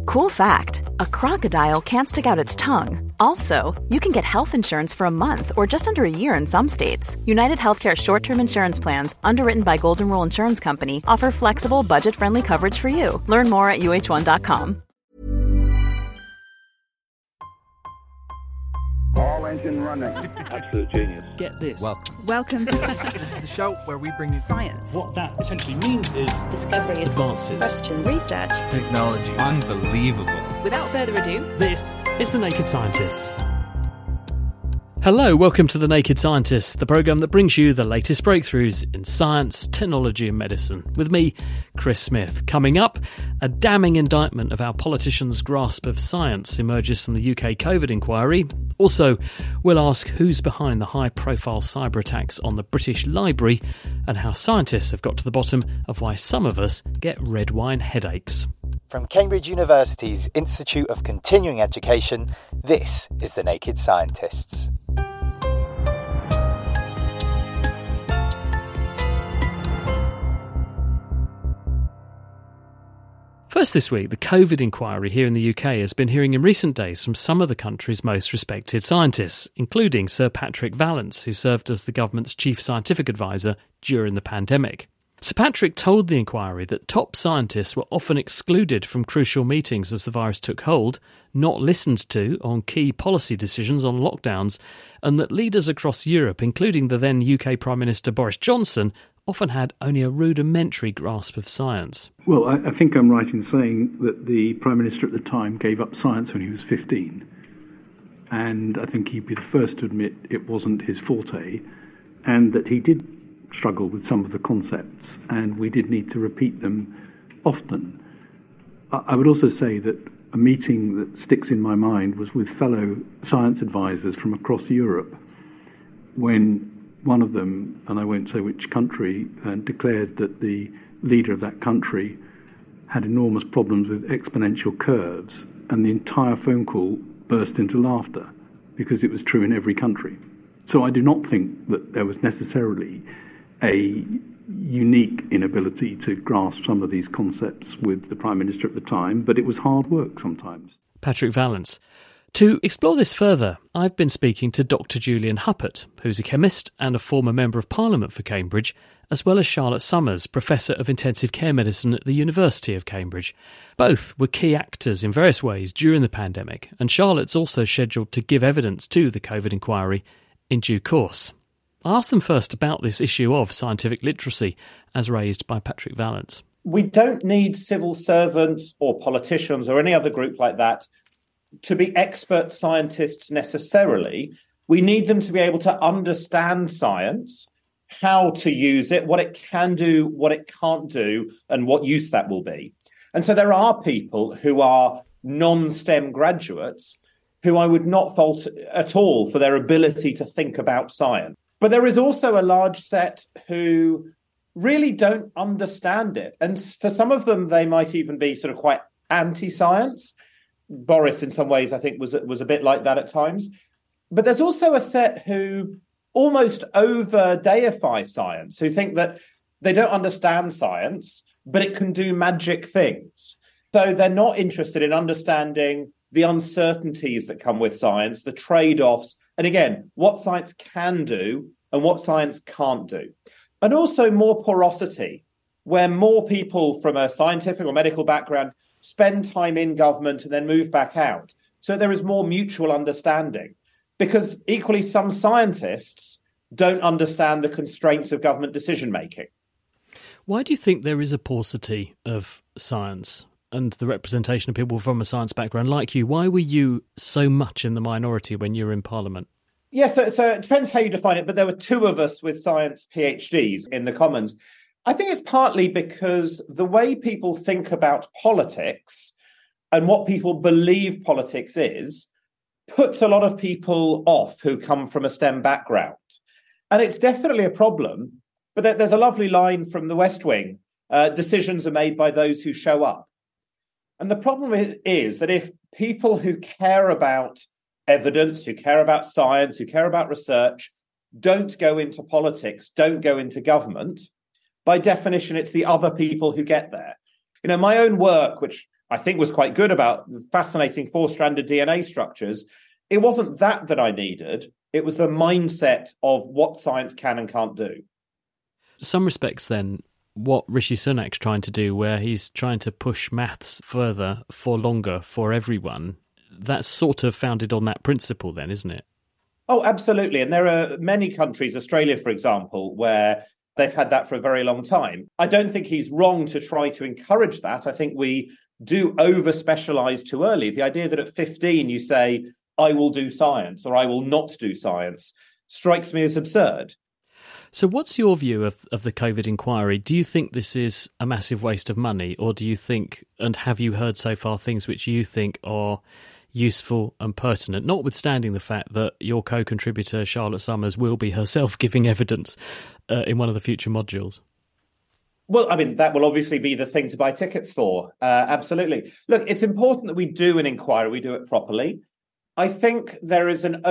Cool fact, a crocodile can't stick out its tongue. Also, you can get health insurance for a month or just under a year in some states. United Healthcare short-term insurance plans, underwritten by Golden Rule Insurance Company, offer flexible, budget-friendly coverage for you. Learn more at uh1.com. All engine running. Absolute genius. Get this. Welcome. This is the show where we bring you Science. What that essentially means is discoveries, advances, Questions. Research. technology. Unbelievable. Without further ado, this is The Naked Scientists. Hello, welcome to The Naked Scientists, the programme that brings you the latest breakthroughs in science, technology and medicine. With me, Chris Smith. Coming up, a damning indictment of our politicians' grasp of science emerges from the UK COVID inquiry. Also, we'll ask who's behind the high-profile cyber attacks on the British Library and how scientists have got to the bottom of why some of us get red wine headaches. From Cambridge University's Institute of Continuing Education, this is The Naked Scientists. First this week, the COVID inquiry here in the UK has been hearing in recent days from some of the country's most respected scientists, including Sir Patrick Vallance, who served as the government's chief scientific advisor during the pandemic. Sir Patrick told the inquiry that top scientists were often excluded from crucial meetings as the virus took hold, not listened to on key policy decisions on lockdowns, and that leaders across Europe, including the then UK Prime Minister Boris Johnson, often had only a rudimentary grasp of science. Well, I think I'm right in saying that the Prime Minister at the time gave up science when he was 15. And I think he'd be the first to admit it wasn't his forte, and that he did struggle with some of the concepts, and we did need to repeat them often. I would also say that a meeting that sticks in my mind was with fellow science advisors from across Europe, when one of them, and I won't say which country, declared that the leader of that country had enormous problems with exponential curves, and the entire phone call burst into laughter because it was true in every country. So I do not think that there was necessarily a unique inability to grasp some of these concepts with the Prime Minister at the time, but it was hard work sometimes. Patrick Vallance. To explore this further, I've been speaking to Dr. Julian Huppert, who's a chemist and a former Member of Parliament for Cambridge, as well as Charlotte Summers, Professor of Intensive Care Medicine at the University of Cambridge. Both were key actors in various ways during the pandemic, and Charlotte's also scheduled to give evidence to the COVID inquiry in due course. I asked them first about this issue of scientific literacy, as raised by Patrick Vallance. We don't need civil servants or politicians or any other group like that to be expert scientists necessarily. We need them to be able to understand science, how to use it, what it can do, what it can't do, and what use that will be. And so there are people who are non-STEM graduates who I would not fault at all for their ability to think about science. But there is also a large set who really don't understand it. And for some of them, they might even be sort of quite anti-science. Boris, in some ways, I think, was a bit like that at times. But there's also a set who almost over-deify science, who think that they don't understand science, but it can do magic things. So they're not interested in understanding the uncertainties that come with science, the trade-offs, and again, what science can do and what science can't do. And also more porosity, where more people from a scientific or medical background spend time in government and then move back out. So there is more mutual understanding. Because equally, some scientists don't understand the constraints of government decision-making. Why do you think there is a paucity of science and the representation of people from a science background like you? Why were you so much in the minority when you were in Parliament? Yes, so it depends how you define it, but there were two of us with science PhDs in the Commons. I think it's partly because the way people think about politics and what people believe politics is puts a lot of people off who come from a STEM background. And it's definitely a problem, but there's a lovely line from the West Wing, decisions are made by those who show up. And the problem is that if people who care about evidence, who care about science, who care about research, don't go into politics, don't go into government, by definition, it's the other people who get there. You know, my own work, which I think was quite good about fascinating four-stranded DNA structures. It wasn't that I needed. It was the mindset of what science can and can't do. In some respects, then, what Rishi Sunak's trying to do, where he's trying to push maths further for longer for everyone, that's sort of founded on that principle then, isn't it? Oh, absolutely. And there are many countries, Australia, for example, where they've had that for a very long time. I don't think he's wrong to try to encourage that. I think we do over-specialise too early. The idea that at 15 you say, I will do science or I will not do science strikes me as absurd. So what's your view of the COVID inquiry? Do you think this is a massive waste of money, or do you think, and have you heard so far things which you think are useful and pertinent, notwithstanding the fact that your co-contributor Charlotte Summers will be herself giving evidence in one of the future modules? Well, I mean, that will obviously be the thing to buy tickets for. Absolutely. Look, it's important that we do an inquiry, we do it properly. I think there is an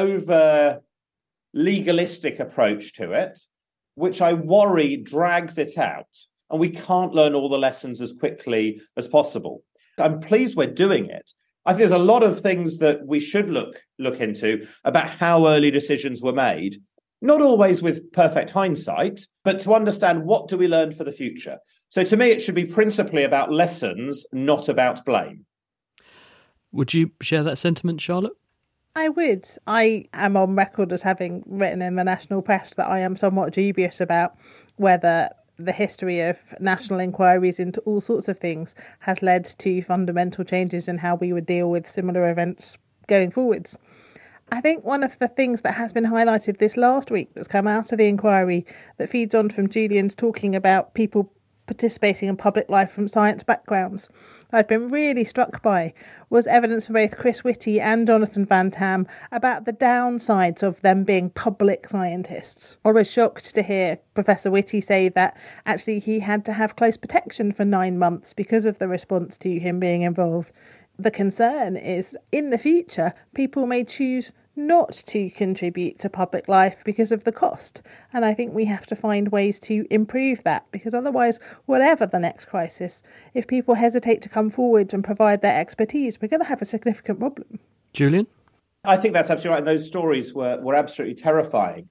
over-legalistic approach to it, which I worry drags it out, and we can't learn all the lessons as quickly as possible. I'm pleased we're doing it. I think there's a lot of things that we should look into about how early decisions were made, not always with perfect hindsight, but to understand what do we learn for the future. So to me, it should be principally about lessons, not about blame. Would you share that sentiment, Charlotte? I would. I am on record as having written in the national press that I am somewhat dubious about whether the history of national inquiries into all sorts of things has led to fundamental changes in how we would deal with similar events going forwards. I think one of the things that has been highlighted this last week that's come out of the inquiry that feeds on from Julian's talking about people participating in public life from science backgrounds, I've been really struck by was evidence from both Chris Whitty and Jonathan Van Tam about the downsides of them being public scientists. I was shocked to hear Professor Whitty say that actually he had to have close protection for 9 months because of the response to him being involved. The concern is in the future, people may choose not to contribute to public life because of the cost. And I think we have to find ways to improve that, because otherwise, whatever the next crisis, if people hesitate to come forward and provide their expertise, we're going to have a significant problem. Julian? I think that's absolutely right. Those stories were absolutely terrifying.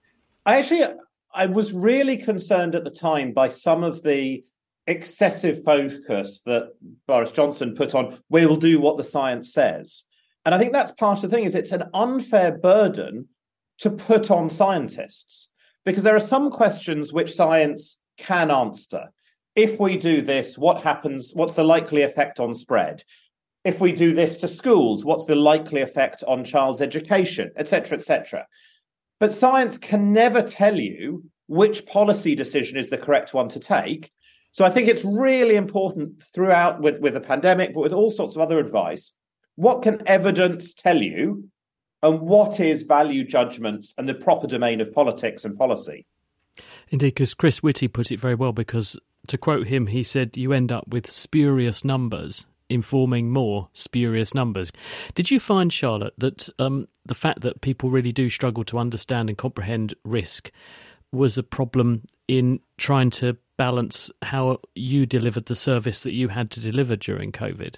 I was really concerned at the time by some of the excessive focus that Boris Johnson put on, we will do what the science says. And I think that's part of the thing, is it's an unfair burden to put on scientists, because there are some questions which science can answer. If we do this, what happens? What's the likely effect on spread? If we do this to schools, what's the likely effect on child's education, etc., etc. But science can never tell you which policy decision is the correct one to take. So I think it's really important throughout with the pandemic, but with all sorts of other advice, what can evidence tell you and what is value judgments and the proper domain of politics and policy? Indeed, because Chris Whitty put it very well, because to quote him, he said, you end up with spurious numbers informing more spurious numbers. Did you find, Charlotte, that the fact that people really do struggle to understand and comprehend risk was a problem in trying to balance how you delivered the service that you had to deliver during COVID?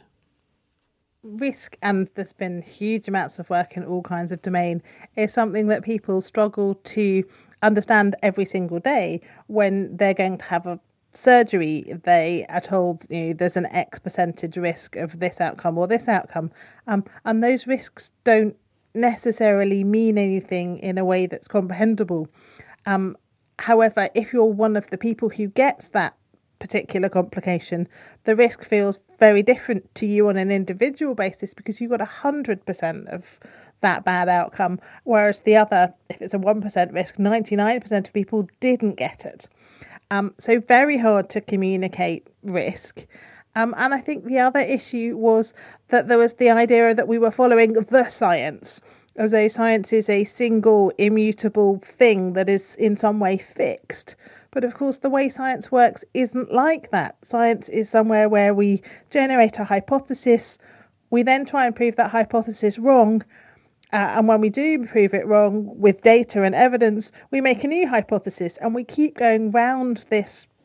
Risk, and there's been huge amounts of work in all kinds of domain, is something that people struggle to understand every single day. When they're going to have a surgery, they are told, there's an X percentage risk of this outcome or this outcome, and those risks don't necessarily mean anything in a way that's comprehensible. However, if you're one of the people who gets that particular complication, the risk feels very different to you on an individual basis, because you've got 100% of that bad outcome, whereas the other, if it's a 1% risk, 99% of people didn't get it. So very hard to communicate risk. And I think the other issue was that there was the idea that we were following the science, as though science is a single, immutable thing that is in some way fixed. But of course, the way science works isn't like that. Science is somewhere where we generate a hypothesis, we then try and prove that hypothesis wrong, and when we do prove it wrong with data and evidence, we make a new hypothesis, and we keep going round this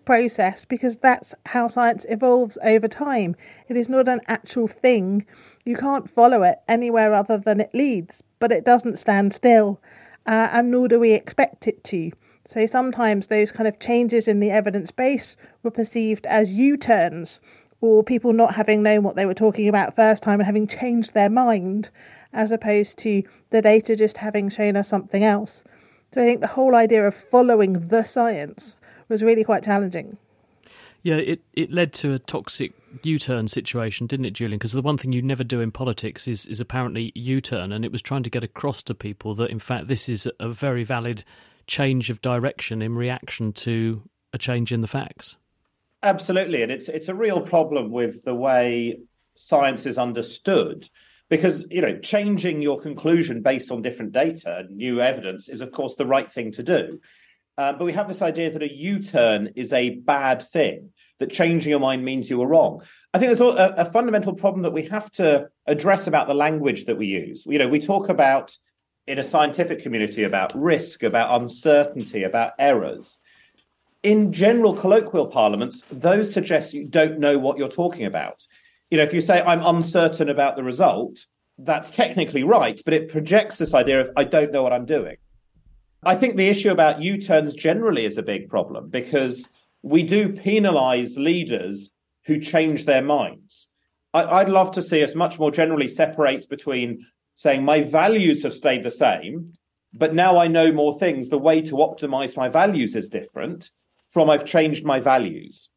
process because that's how science evolves over time. It is not an actual thing. You can't follow it anywhere other than it leads, but it doesn't stand still, and nor do we expect it to. So sometimes those kind of changes in the evidence base were perceived as U-turns, or people not having known what they were talking about first time and having changed their mind, as opposed to the data just having shown us something else. So I think the whole idea of following the science was really quite challenging. Yeah, it led to a toxic U-turn situation, didn't it, Julian? Because the one thing you never do in politics is apparently U-turn, and it was trying to get across to people that, in fact, this is a very valid change of direction in reaction to a change in the facts. Absolutely, and it's a real problem with the way science is understood, because, changing your conclusion based on different data, new evidence, is, of course, the right thing to do. But we have this idea that a U-turn is a bad thing, that changing your mind means you were wrong. I think there's a fundamental problem that we have to address about the language that we use. We talk about, in a scientific community, about risk, about uncertainty, about errors. In general colloquial parlance, those suggest you don't know what you're talking about. If you say, I'm uncertain about the result, that's technically right, but it projects this idea of, I don't know what I'm doing. I think the issue about U-turns generally is a big problem because we do penalise leaders who change their minds. I'd love to see us much more generally separate between saying my values have stayed the same, but now I know more things. The way to optimise my values is different from I've changed my values.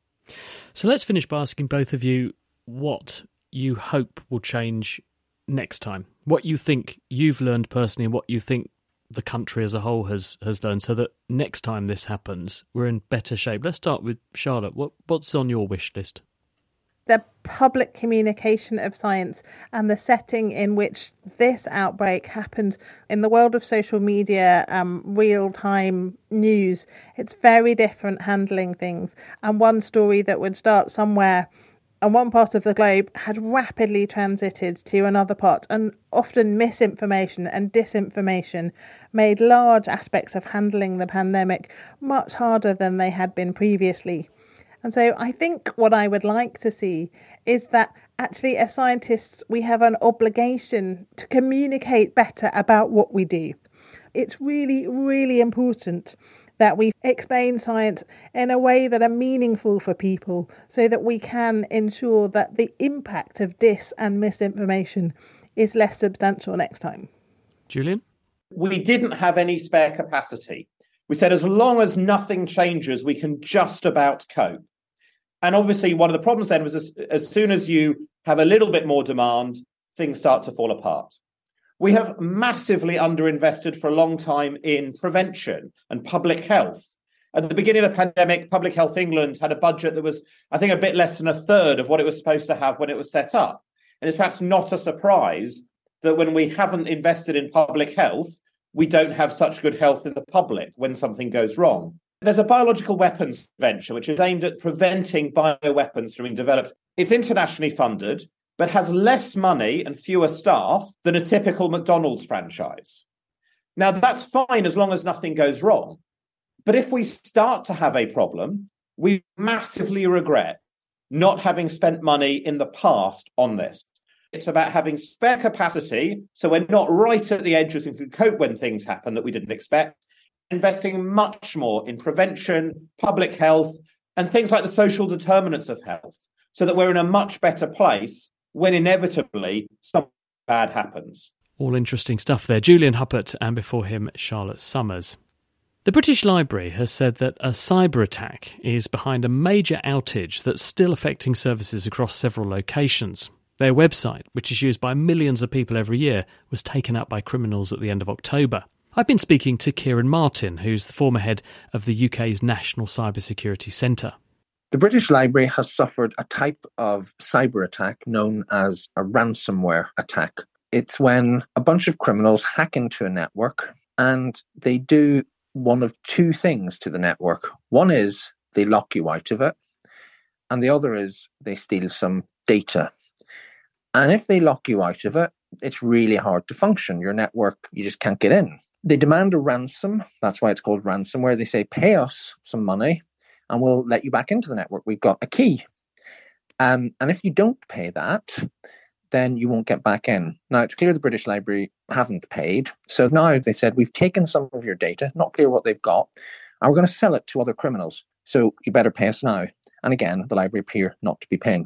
So let's finish by asking both of you what you hope will change next time, what you think you've learned personally and what you think the country as a whole has learned, so that next time this happens, we're in better shape. Let's start with Charlotte. What's on your wish list? The public communication of science and the setting in which this outbreak happened in the world of social media, real-time news. It's very different handling things. And one story that would start somewhere and one part of the globe had rapidly transited to another part, and often misinformation and disinformation made large aspects of handling the pandemic much harder than they had been previously. And so I think what I would like to see is that actually as scientists, we have an obligation to communicate better about what we do. It's really, really important that we explain science in a way that are meaningful for people so that we can ensure that the impact of dis and misinformation is less substantial next time. Julian? We didn't have any spare capacity. We said as long as nothing changes, we can just about cope. And obviously one of the problems then was as soon as you have a little bit more demand, things start to fall apart. We have massively underinvested for a long time in prevention and public health. At the beginning of the pandemic, Public Health England had a budget that was, I think, a bit less than a third of what it was supposed to have when it was set up. And it's perhaps not a surprise that when we haven't invested in public health, we don't have such good health in the public when something goes wrong. There's a biological weapons venture which is aimed at preventing bioweapons from being developed. It's internationally funded, but has less money and fewer staff than a typical McDonald's franchise. Now, that's fine as long as nothing goes wrong. But if we start to have a problem, we massively regret not having spent money in the past on this. It's about having spare capacity, so we're not right at the edges and can cope when things happen that we didn't expect, investing much more in prevention, public health, and things like the social determinants of health, so that we're in a much better place when inevitably something bad happens. All interesting stuff there. Julian Huppert, and before him, Charlotte Summers. The British Library has said that a cyber attack is behind a major outage that's still affecting services across several locations. Their website, which is used by millions of people every year, was taken up by criminals at the end of October. I've been speaking to Kieran Martin, who's the former head of the UK's National Cybersecurity Centre. The British Library has suffered a type of cyber attack known as a ransomware attack. It's when a bunch of criminals hack into a network and they do one of two things to the network. One is they lock you out of it, and the other is they steal some data. And if they lock you out of it, it's really hard to function. Your network, you just can't get in. They demand a ransom. That's why it's called ransomware. They say, pay us some money and we'll let you back into the network. We've got a key. And if you don't pay that, then you won't get back in. Now, it's clear the British Library haven't paid. So now they said, we've taken some of your data, not clear what they've got, and we're going to sell it to other criminals. So you better pay us now. And again, the library appear not to be paying.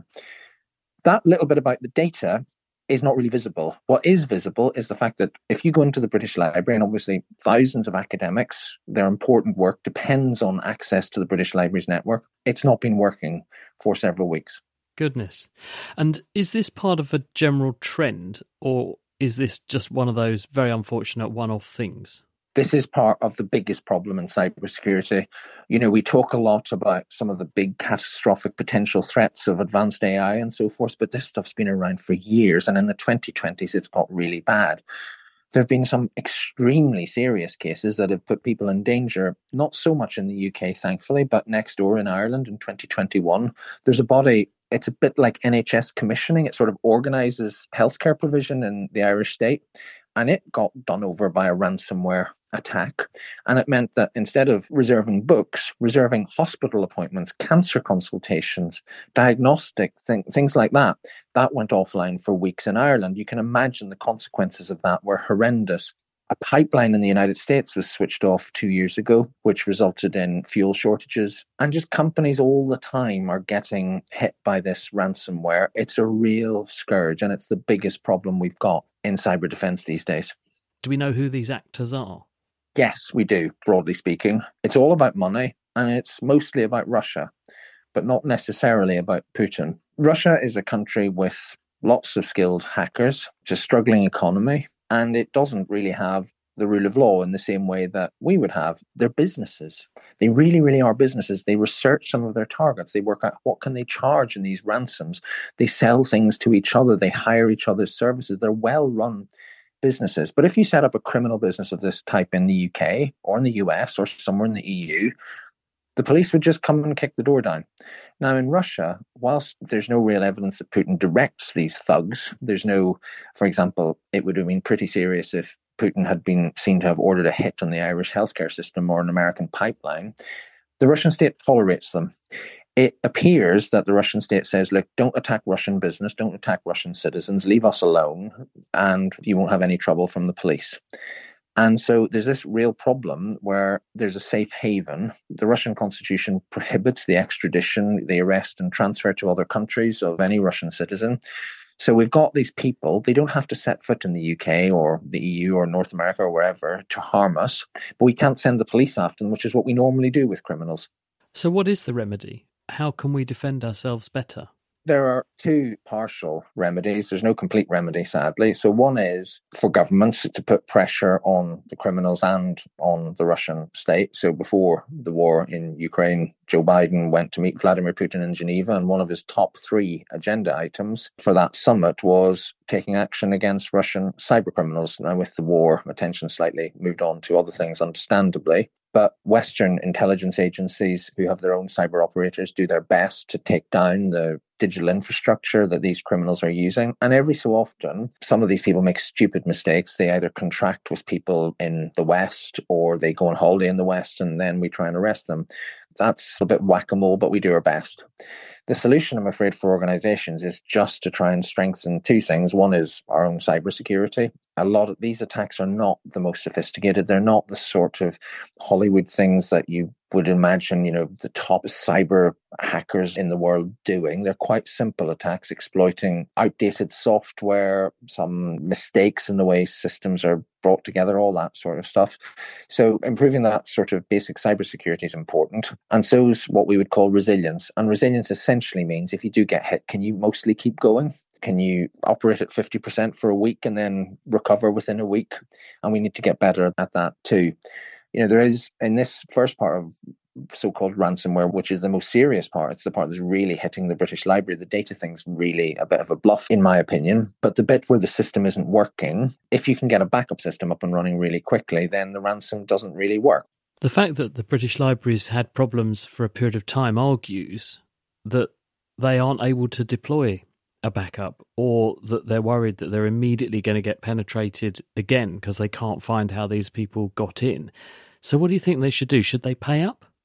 That little bit about the data is not really visible. What is visible is the fact that if you go into the British Library, and obviously thousands of academics, their important work depends on access to the British Library's network, it's not been working for several weeks. Goodness. And is this part of a general trend, or is this just one of those very unfortunate one-off things? This is part of the biggest problem in cybersecurity. You know, we talk a lot about some of the big catastrophic potential threats of advanced AI and so forth, but this stuff's been around for years, and in the 2020s, it's got really bad. There have been some extremely serious cases that have put people in danger, not so much in the UK, thankfully, but next door in Ireland in 2021. There's a body, it's a bit like NHS commissioning. It sort of organises healthcare provision in the Irish state, and it got done over by a ransomware attack. And it meant that instead of reserving books, reserving hospital appointments, cancer consultations, diagnostic things like that, that went offline for weeks in Ireland. You can imagine the consequences of that were horrendous. A pipeline in the United States was switched off 2 years ago, which resulted in fuel shortages. And just companies all the time are getting hit by this ransomware. It's a real scourge, and it's the biggest problem we've got in cyber defense these days. Do we know who these actors are? Yes, we do, broadly speaking. It's all about money, and it's mostly about Russia, but not necessarily about Putin. Russia is a country with lots of skilled hackers, it's a struggling economy, and it doesn't really have the rule of law in the same way that we would have. They're businesses. They really, really are businesses. They research some of their targets. They work out what can they charge in these ransoms. They sell things to each other. They hire each other's services. They're well-run businesses. But if you set up a criminal business of this type in the UK or in the US or somewhere in the EU, the police would just come and kick the door down. Now, in Russia, whilst there's no real evidence that Putin directs these thugs, there's no, for example, it would have been pretty serious if Putin had been seen to have ordered a hit on the Irish healthcare system or an American pipeline. The Russian state tolerates them. It appears that the Russian state says, look, don't attack Russian business, don't attack Russian citizens, leave us alone, and you won't have any trouble from the police. And so there's this real problem where there's a safe haven. The Russian constitution prohibits the extradition, the arrest and transfer to other countries of any Russian citizen. So we've got these people, they don't have to set foot in the UK or the EU or North America or wherever to harm us, but we can't send the police after them, which is what we normally do with criminals. So what is the remedy? How can we defend ourselves better? There are two partial remedies. There's no complete remedy, sadly. So one is for governments to put pressure on the criminals and on the Russian state. So before the war in Ukraine, Joe Biden went to meet Vladimir Putin in Geneva, and one of his top 3 agenda items for that summit was taking action against Russian cybercriminals. Now, with the war, attention slightly moved on to other things, understandably. But Western intelligence agencies who have their own cyber operators do their best to take down the digital infrastructure that these criminals are using. And every so often, some of these people make stupid mistakes. They either contract with people in the West or they go on holiday in the West, and then we try and arrest them. That's a bit whack-a-mole, but we do our best. The solution, I'm afraid, for organizations is just to try and strengthen 2 things. One is our own cybersecurity. A lot of these attacks are not the most sophisticated. They're not the sort of Hollywood things that you would imagine, the top cyber hackers in the world doing. They're quite simple attacks, exploiting outdated software, some mistakes in the way systems are brought together, all that sort of stuff. So improving that sort of basic cybersecurity is important. And so is what we would call resilience. And resilience essentially means if you do get hit, can you mostly keep going? Can you operate at 50% for a week and then recover within a week? And we need to get better at that too. There is, in this first part of so-called ransomware, which is the most serious part, it's the part that's really hitting the British Library. The data thing's really a bit of a bluff, in my opinion. But the bit where the system isn't working, if you can get a backup system up and running really quickly, then the ransom doesn't really work. The fact that the British Library's had problems for a period of time argues that they aren't able to deploy a backup, or that they're worried that they're immediately going to get penetrated again because they can't find how these people got in. So what do you think they should do? Should they pay up?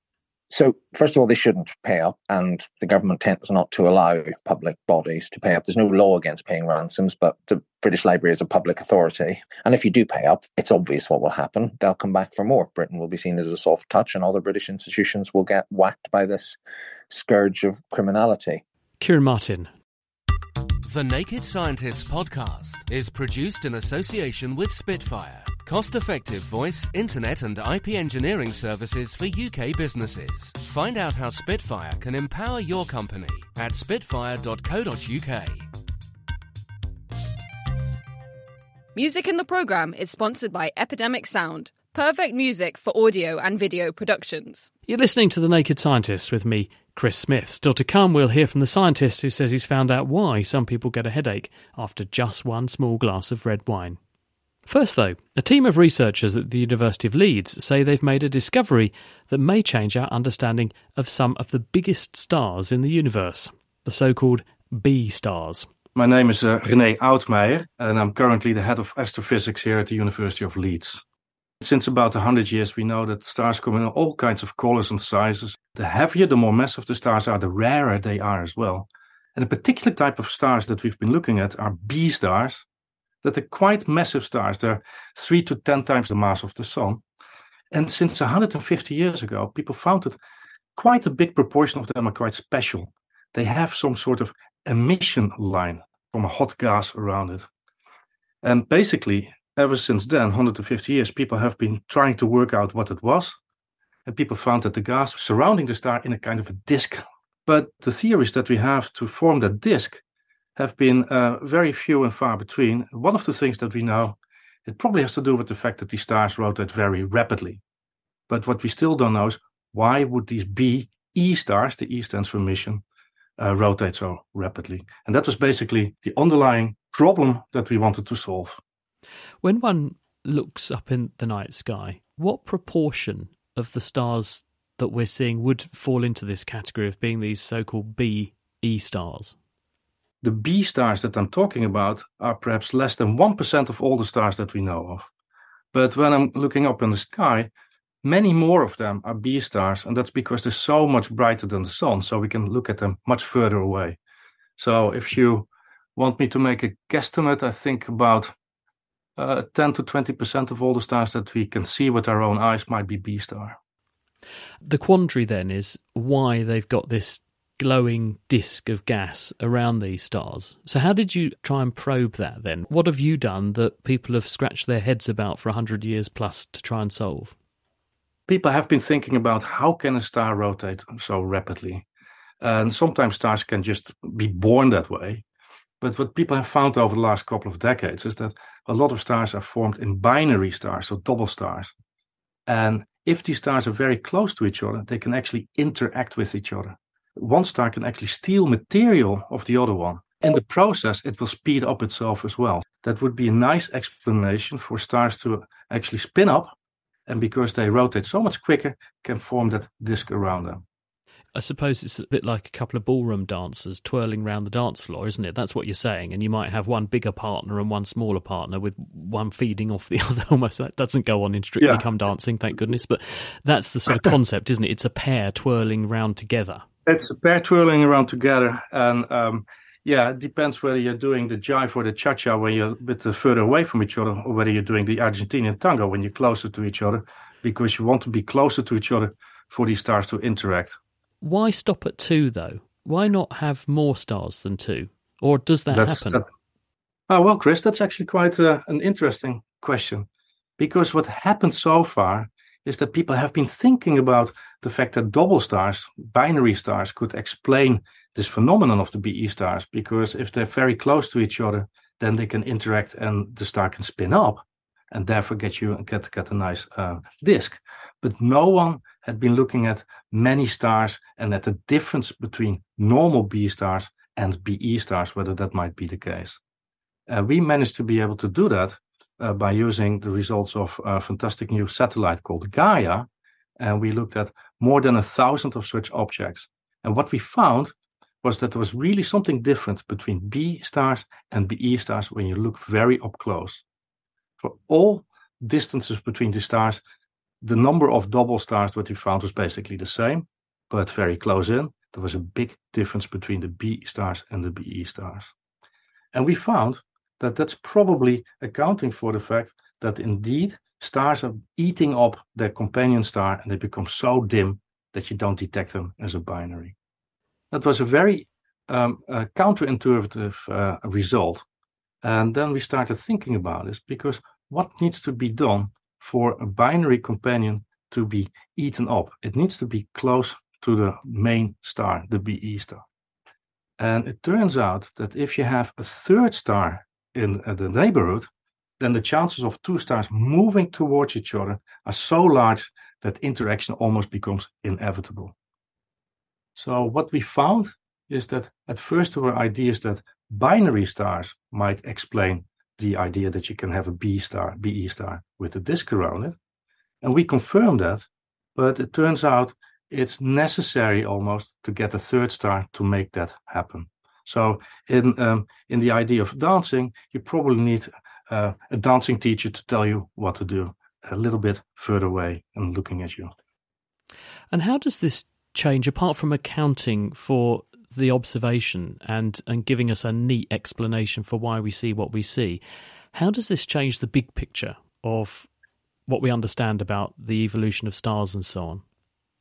So, first of all, they shouldn't pay up, and the government tends not to allow public bodies to pay up. There's no law against paying ransoms, but the British Library is a public authority. And if you do pay up, it's obvious what will happen. They'll come back for more. Britain will be seen as a soft touch, and other British institutions will get whacked by this scourge of criminality. Kieran Martin. The Naked Scientists podcast is produced in association with Spitfire, cost-effective voice, internet and IP engineering services for UK businesses. Find out how Spitfire can empower your company at spitfire.co.uk. Music in the programme is sponsored by Epidemic Sound, perfect music for audio and video productions. You're listening to The Naked Scientists with me, Chris Smith. Still to come, we'll hear from the scientist who says he's found out why some people get a headache after just one small glass of red wine. First, though, a team of researchers at the University of Leeds say they've made a discovery that may change our understanding of some of the biggest stars in the universe, the so-called B stars. My name is René Oudmeijer, and I'm currently the head of astrophysics here at the University of Leeds. Since about 100 years, we know that stars come in all kinds of colors and sizes. The heavier, the more massive the stars are, the rarer they are as well. And a particular type of stars that we've been looking at are B stars, that are quite massive stars. They're 3 to 10 times the mass of the Sun. And since 150 years ago, people found that quite a big proportion of them are quite special. They have some sort of emission line from a hot gas around it. And basically, ever since then, 150 years, people have been trying to work out what it was. And people found that the gas was surrounding the star in a kind of a disk. But the theories that we have to form that disk have been very few and far between. One of the things that we know, it probably has to do with the fact that these stars rotate very rapidly. But what we still don't know is why would these B-E stars, the E stands for emission, rotate so rapidly. And that was basically the underlying problem that we wanted to solve. When one looks up in the night sky, what proportion of the stars that we're seeing would fall into this category of being these so-called B-E stars? The B stars that I'm talking about are perhaps less than 1% of all the stars that we know of. But when I'm looking up in the sky, many more of them are B stars, and that's because they're so much brighter than the Sun, so we can look at them much further away. So if you want me to make a guesstimate, I think about 10 to 20% of all the stars that we can see with our own eyes might be B star. The quandary then is why they've got this glowing disk of gas around these stars. So how did you try and probe that then? What have you done that people have scratched their heads about for 100 years plus to try and solve? People have been thinking about how can a star rotate so rapidly? And sometimes stars can just be born that way. But what people have found over the last couple of decades is that a lot of stars are formed in binary stars, so double stars. And if these stars are very close to each other, they can actually interact with each other. One star can actually steal material of the other one. In the process, it will speed up itself as well. That would be a nice explanation for stars to actually spin up, and because they rotate so much quicker, can form that disk around them. I suppose it's a bit like a couple of ballroom dancers twirling around the dance floor, isn't it? That's what you're saying. And you might have one bigger partner and one smaller partner with one feeding off the other. Almost that doesn't go on in Strictly Come Dancing, thank goodness. But that's the sort of concept, isn't it? It's a pair twirling around together. It's a pair twirling around together. And it depends whether you're doing the jive or the cha-cha when you're a bit further away from each other, or whether you're doing the Argentinian tango when you're closer to each other, because you want to be closer to each other for these stars to interact. Why stop at 2, though? Why not have more stars than 2? Or does that happen? Well, Chris, that's actually quite an interesting question. Because what happened so far is that people have been thinking about the fact that double stars, binary stars, could explain this phenomenon of the BE stars. Because if they're very close to each other, then they can interact and the star can spin up and therefore get a nice disk. But no one had been looking at many stars and at the difference between normal B stars and BE stars, whether that might be the case. We managed to be able to do that by using the results of a fantastic new satellite called Gaia, and we looked at more than 1,000 of such objects. And what we found was that there was really something different between B stars and BE stars when you look very up close. For all distances between the stars, the number of double stars that we found was basically the same. but very close in, there was a big difference between the B stars and the BE stars. And we found that that's probably accounting for the fact that indeed stars are eating up their companion star and they become so dim that you don't detect them as a binary. That was a very counterintuitive result. And then we started thinking about this, because what needs to be done for a binary companion to be eaten up? It needs to be close to the main star, the BE star. And it turns out that if you have a third star in the neighborhood, then the chances of two stars moving towards each other are so large that interaction almost becomes inevitable. So what we found is that at first there were ideas that binary stars might explain the idea that you can have a BE star with a disk around it. And we confirmed that, but it turns out it's necessary almost to get a third star to make that happen. So in the idea of dancing, you probably need a dancing teacher to tell you what to do a little bit further away and looking at you. And how does this change, apart from accounting for the observation and giving us a neat explanation for why we see what we see, how does this change the big picture of what we understand about the evolution of stars and so on?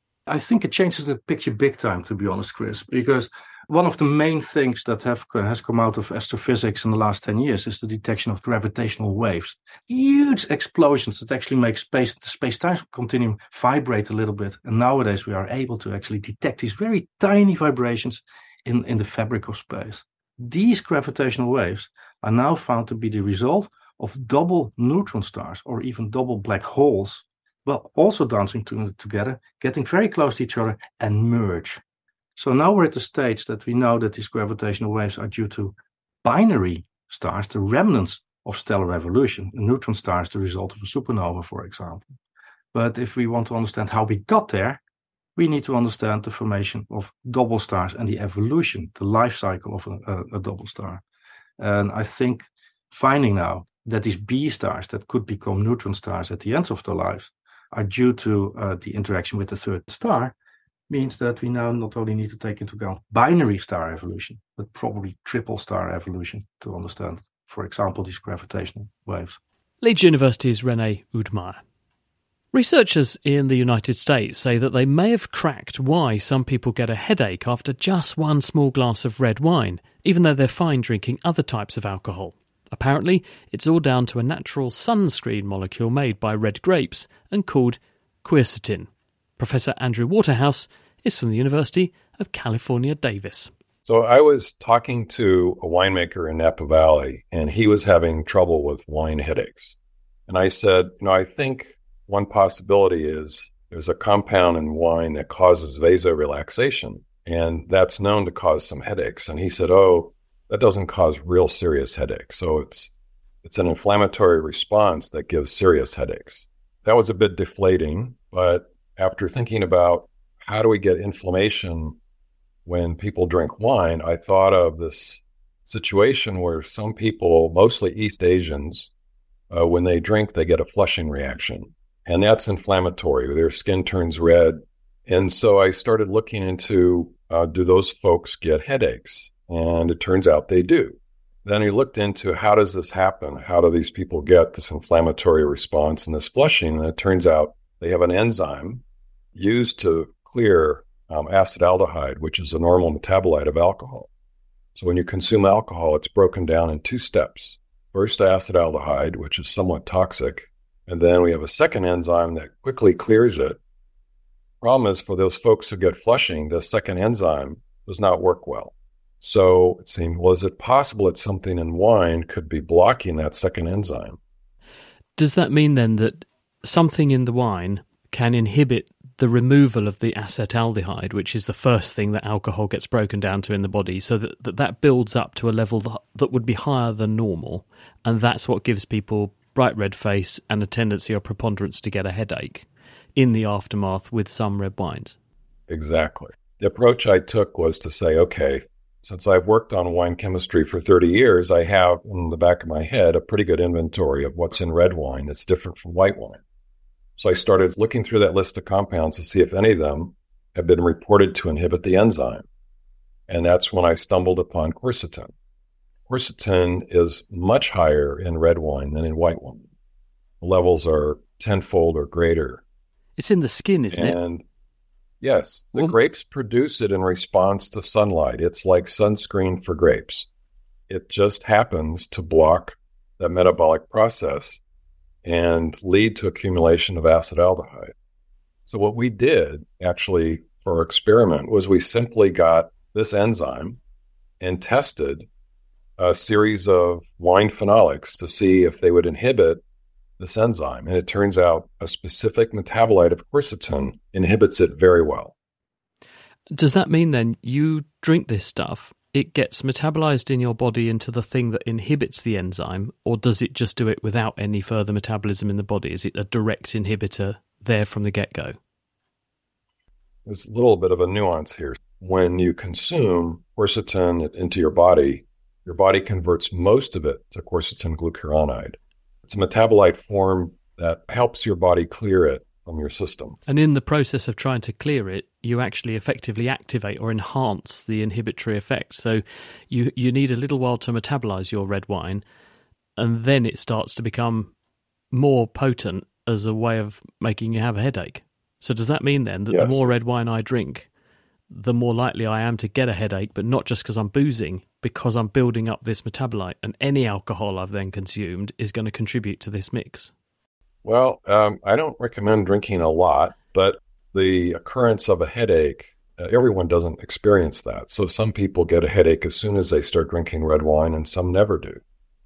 I think it changes the picture big time, to be honest, Chris, because one of the main things that has come out of astrophysics in the last 10 years is the detection of gravitational waves. Huge explosions that actually make the space-time continuum vibrate a little bit. And nowadays we are able to actually detect these very tiny vibrations in the fabric of space. These gravitational waves are now found to be the result of double neutron stars or even double black holes, well, also dancing together, getting very close to each other and merge. So now we're at the stage that we know that these gravitational waves are due to binary stars, the remnants of stellar evolution. A neutron star is the result of a supernova, for example. But if we want to understand how we got there, we need to understand the formation of double stars and the evolution, the life cycle of a double star. And I think finding now that these B stars that could become neutron stars at the end of their lives are due to the interaction with the third star means that we now not only need to take into account binary star evolution, but probably triple star evolution to understand, for example, these gravitational waves. Leeds University's René Oudmayer. Researchers in the United States say that they may have cracked why some people get a headache after just one small glass of red wine, even though they're fine drinking other types of alcohol. Apparently, it's all down to a natural sunscreen molecule made by red grapes and called quercetin. Professor Andrew Waterhouse is from the University of California, Davis. So I was talking to a winemaker in Napa Valley, and he was having trouble with wine headaches. And I said, I think one possibility is there's a compound in wine that causes vasorelaxation, and that's known to cause some headaches. And he said, that doesn't cause real serious headaches. So it's an inflammatory response that gives serious headaches. That was a bit deflating, but after thinking about how do we get inflammation when people drink wine, I thought of this situation where some people, mostly East Asians, when they drink, they get a flushing reaction. And that's inflammatory. Their skin turns red. And so I started looking into, do those folks get headaches? And it turns out they do. Then we looked into how does this happen? How do these people get this inflammatory response and this flushing? And it turns out they have an enzyme used to clear acetaldehyde, which is a normal metabolite of alcohol. So when you consume alcohol, it's broken down in two steps. First, acetaldehyde, which is somewhat toxic, and then we have a second enzyme that quickly clears it. Problem is, for those folks who get flushing, the second enzyme does not work well. So it seemed, is it possible that something in wine could be blocking that second enzyme? Does that mean then that something in the wine can inhibit the removal of the acetaldehyde, which is the first thing that alcohol gets broken down to in the body, so that builds up to a level that would be higher than normal, and that's what gives people bright red face and a tendency or preponderance to get a headache in the aftermath with some red wines? Exactly. The approach I took was to say, okay, since I've worked on wine chemistry for 30 years, I have in the back of my head a pretty good inventory of what's in red wine that's different from white wine. So I started looking through that list of compounds to see if any of them have been reported to inhibit the enzyme. And that's when I stumbled upon quercetin. Quercetin is much higher in red wine than in white wine. The levels are tenfold or greater. It's in the skin, isn't it? And yes, the grapes produce it in response to sunlight. It's like sunscreen for grapes. It just happens to block that metabolic process and lead to accumulation of acetaldehyde. So what we did actually for our experiment was we simply got this enzyme and tested a series of wine phenolics to see if they would inhibit this enzyme. And it turns out a specific metabolite of quercetin inhibits it very well. Does that mean then you drink this stuff, it gets metabolized in your body into the thing that inhibits the enzyme, or does it just do it without any further metabolism in the body? Is it a direct inhibitor there from the get-go? There's a little bit of a nuance here. When you consume quercetin into your body converts most of it to quercetin glucuronide. It's a metabolite form that helps your body clear it from your system. And in the process of trying to clear it, you actually effectively activate or enhance the inhibitory effect. So you need a little while to metabolize your red wine, and then it starts to become more potent as a way of making you have a headache. So does that mean then that the more red wine I drink, the more likely I am to get a headache, but not just because I'm boozing, because I'm building up this metabolite, and any alcohol I've then consumed is going to contribute to this mix? Well, I don't recommend drinking a lot, but the occurrence of a headache, everyone doesn't experience that. So some people get a headache as soon as they start drinking red wine, and some never do.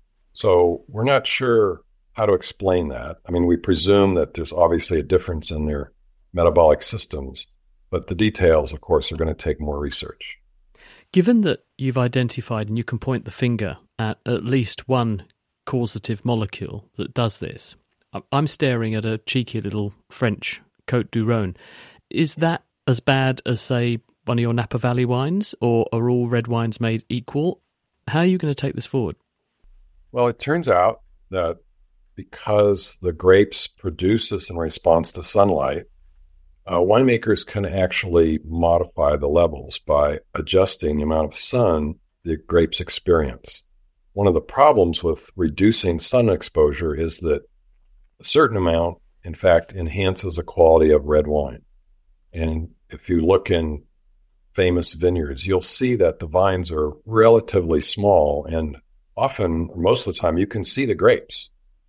So we're not sure how to explain that. I mean, we presume that there's obviously a difference in their metabolic systems, but the details, of course, are going to take more research. Given that you've identified and you can point the finger at least one causative molecule that does this, I'm staring at a cheeky little French Côte du Rhône. Is that as bad as, say, one of your Napa Valley wines, or are all red wines made equal? How are you going to take this forward? Well, it turns out that because the grapes produce this in response to sunlight, winemakers can actually modify the levels by adjusting the amount of sun the grapes experience. One of the problems with reducing sun exposure is that a certain amount, in fact, enhances the quality of red wine. And if you look in famous vineyards, you'll see that the vines are relatively small, and often, most of the time, you can see the grapes.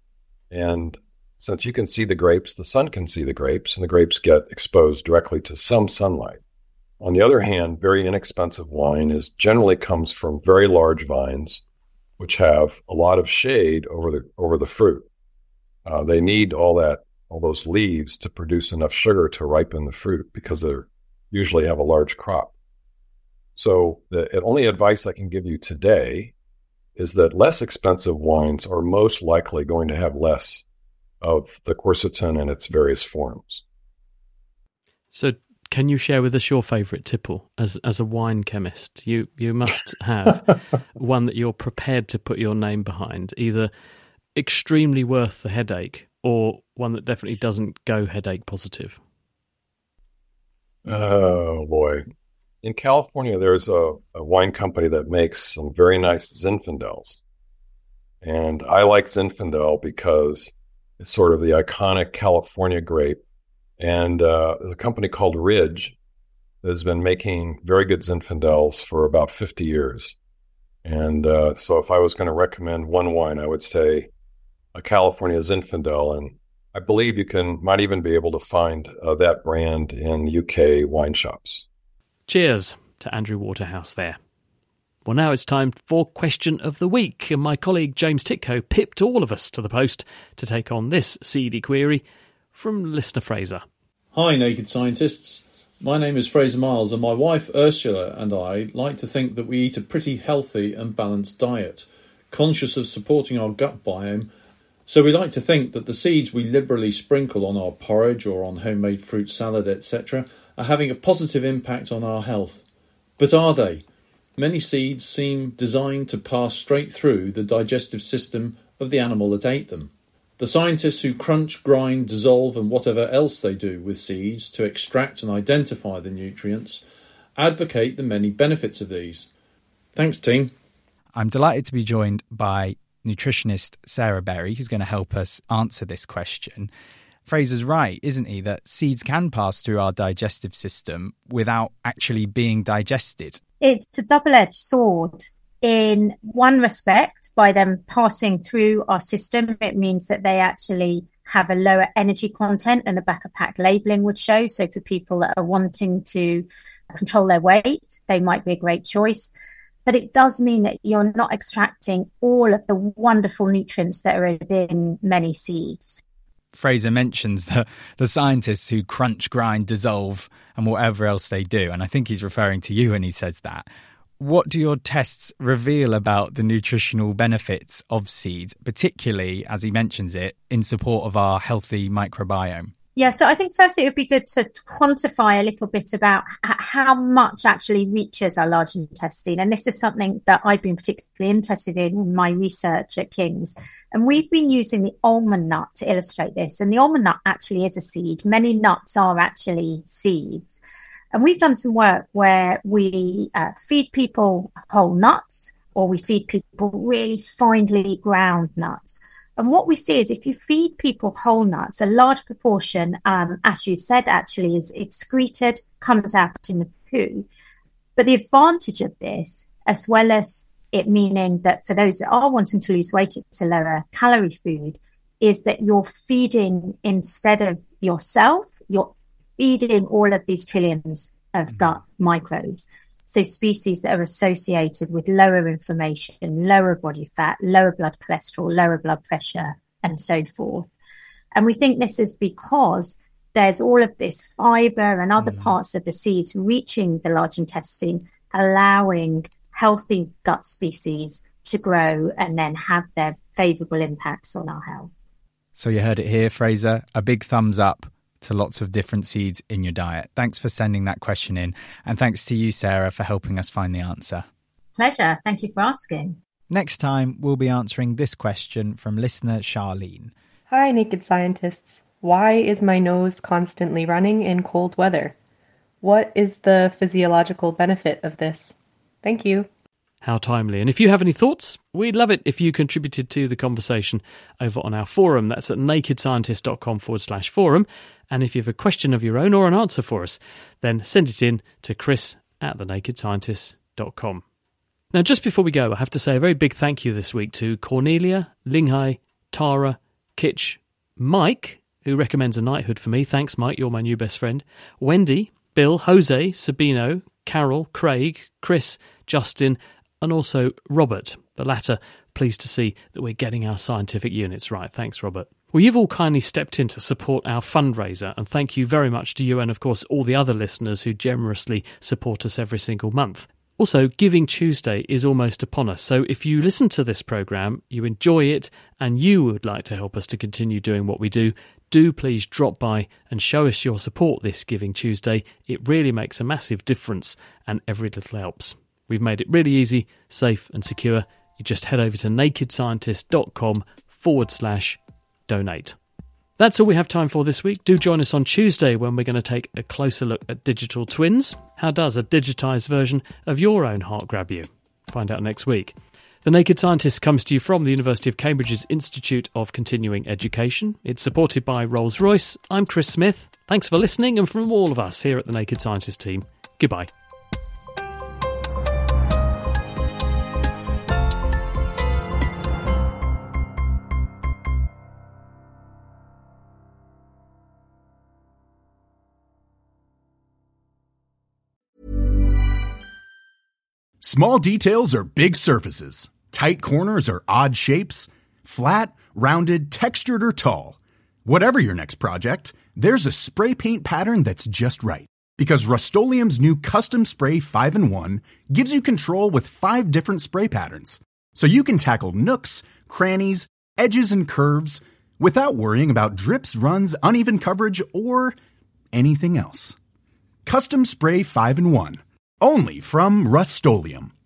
And since you can see the grapes, the sun can see the grapes, and the grapes get exposed directly to some sunlight. On the other hand, very inexpensive wine generally comes from very large vines, which have a lot of shade over the fruit. They need all those leaves to produce enough sugar to ripen the fruit, because they usually have a large crop. So the only advice I can give you today is that less expensive wines are most likely going to have less of the quercetin in its various forms. So can you share with us your favourite tipple as a wine chemist? You must have one that you're prepared to put your name behind, either extremely worth the headache or one that definitely doesn't go headache positive. Oh, boy. In California, there's a wine company that makes some very nice Zinfandels. And I like Zinfandel because it's sort of the iconic California grape. And there's a company called Ridge that has been making very good Zinfandels for about 50 years. And so if I was going to recommend one wine, I would say a California Zinfandel. And I believe you might even be able to find that brand in UK wine shops. Cheers to Andrew Waterhouse there. Well, now it's time for Question of the Week, and my colleague James Titko pipped all of us to the post to take on this seedy query from listener Fraser. Hi, Naked Scientists. My name is Fraser Miles, and my wife Ursula and I like to think that we eat a pretty healthy and balanced diet, conscious of supporting our gut biome. So we like to think that the seeds we liberally sprinkle on our porridge or on homemade fruit salad, etc., are having a positive impact on our health. But are they? Many seeds seem designed to pass straight through the digestive system of the animal that ate them. The scientists who crunch, grind, dissolve and whatever else they do with seeds to extract and identify the nutrients advocate the many benefits of these. Thanks, team. I'm delighted to be joined by nutritionist Sarah Berry, who's going to help us answer this question. Fraser's right, isn't he, that seeds can pass through our digestive system without actually being digested? It's a double-edged sword. In one respect, by them passing through our system, it means that they actually have a lower energy content than the back of pack labelling would show. So for people that are wanting to control their weight, they might be a great choice. But it does mean that you're not extracting all of the wonderful nutrients that are within many seeds. Fraser mentions the scientists who crunch, grind, dissolve and whatever else they do. And I think he's referring to you when he says that. What do your tests reveal about the nutritional benefits of seeds, particularly, as he mentions it, in support of our healthy microbiome? Yeah, so I think first it would be good to quantify a little bit about how much actually reaches our large intestine. And this is something that I've been particularly interested in my research at King's. And we've been using the almond nut to illustrate this. And the almond nut actually is a seed. Many nuts are actually seeds. And we've done some work where we feed people whole nuts, or we feed people really finely ground nuts. And what we see is if you feed people whole nuts, a large proportion, as you've said, actually is excreted, comes out in the poo. But the advantage of this, as well as it meaning that for those that are wanting to lose weight, it's a lower calorie food, is that you're feeding, instead of yourself, you're feeding all of these trillions of gut microbes. So species that are associated with lower inflammation, lower body fat, lower blood cholesterol, lower blood pressure, and so forth. And we think this is because there's all of this fiber and other parts of the seeds reaching the large intestine, allowing healthy gut species to grow and then have their favourable impacts on our health. So you heard it here, Fraser. A big thumbs up to lots of different seeds in your diet. Thanks for sending that question in. And thanks to you, Sarah, for helping us find the answer. Pleasure. Thank you for asking. Next time, we'll be answering this question from listener Charlene. Hi, Naked Scientists. Why is my nose constantly running in cold weather? What is the physiological benefit of this? Thank you. How timely. And if you have any thoughts, we'd love it if you contributed to the conversation over on our forum. That's at nakedscientist.com/forum. And if you have a question of your own or an answer for us, then send it in to chris@thenakedscientist.com. Now, just before we go, I have to say a very big thank you this week to Cornelia, Linghai, Tara, Kitch, Mike, who recommends a knighthood for me. Thanks, Mike. You're my new best friend. Wendy, Bill, Jose, Sabino, Carol, Craig, Chris, Justin, and also Robert. The latter, pleased to see that we're getting our scientific units right. Thanks, Robert. Well, you've all kindly stepped in to support our fundraiser, and thank you very much to you and, of course, all the other listeners who generously support us every single month. Also, Giving Tuesday is almost upon us, so if you listen to this programme, you enjoy it, and you would like to help us to continue doing what we do please drop by and show us your support this Giving Tuesday. It really makes a massive difference, and every little helps. We've made it really easy, safe and secure. You just head over to nakedscientist.com/donate. That's all we have time for this week. Do join us on Tuesday when we're going to take a closer look at digital twins. How does a digitised version of your own heart grab you? Find out next week. The Naked Scientist comes to you from the University of Cambridge's Institute of Continuing Education. It's supported by Rolls-Royce. I'm Chris Smith. Thanks for listening, and from all of us here at the Naked Scientist team, goodbye. Small details are big surfaces. Tight corners are odd shapes. Flat, rounded, textured, or tall. Whatever your next project, there's a spray paint pattern that's just right. Because Rust-Oleum's new Custom Spray 5-in-1 gives you control with 5 different spray patterns. So you can tackle nooks, crannies, edges, and curves without worrying about drips, runs, uneven coverage, or anything else. Custom Spray 5-in-1. Only from Rust-Oleum.